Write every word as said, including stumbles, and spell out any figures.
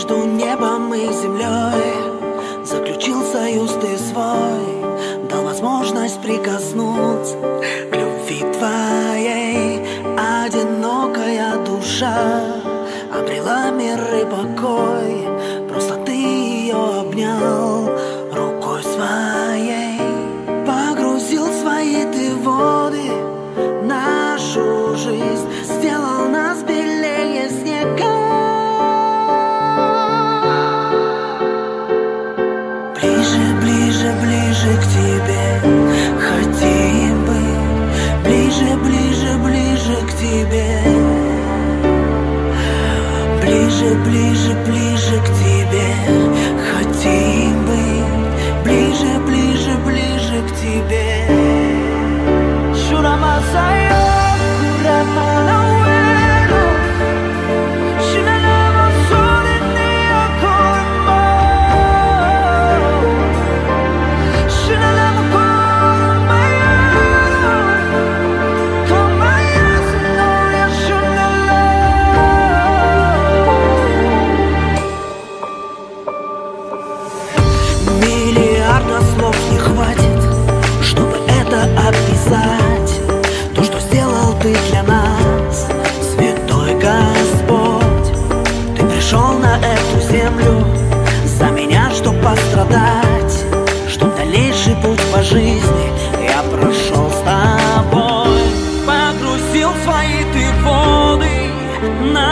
между небом и землей. Заключил союз ты свой, дал возможность прикоснуться к любви твоей. Одинокая душа обрела мир и покой, просто ты ее обнял рукой своей. Погрузил в свои ты воды нашу жизнь, сделал нас белее снега. Ближе, ближе, ближе к тебе хотим быть, ближе, ближе, ближе к тебе. Ближе, ближе, ближе к тебе хотим быть, ближе, ближе, ближе к тебе. Шурамасайо, кураманауэро, шинанамо солинео колмо, шинанамо колмайо, колмайо синоя шунала. Миллиарда слов не хватит, чтобы это описать. То, что сделал ты для нас, святой Господь. Ты пришел на эту землю за меня, чтоб пострадать, чтоб дальнейший путь по жизни я прошел с тобой. Погрузил в свои ты воды на